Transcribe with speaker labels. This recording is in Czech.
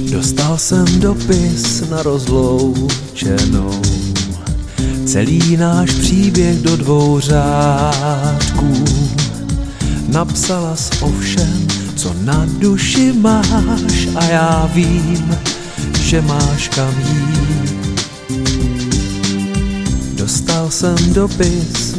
Speaker 1: Dostal jsem dopis na rozloučenou, celý náš příběh do 2 řádků. Napsala o všem, co na duši máš, a já vím, že máš kam jít. Dostal jsem dopis